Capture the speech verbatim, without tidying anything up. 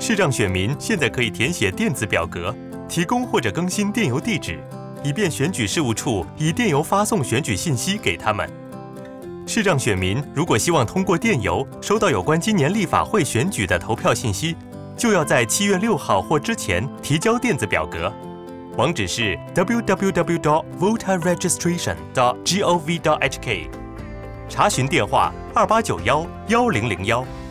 视障选民现在可以填写电子表格，提供或者更新电邮地址，以便选举事务处以电邮发送选举信息给他们。视障选民如果希望通过电邮收到有关今年立法会选举的投票信息，就要在七月六号或之前提交电子表格。网址是 double-u double-u double-u dot voter registration dot gov dot h k， 查询电话二八九一一零零一。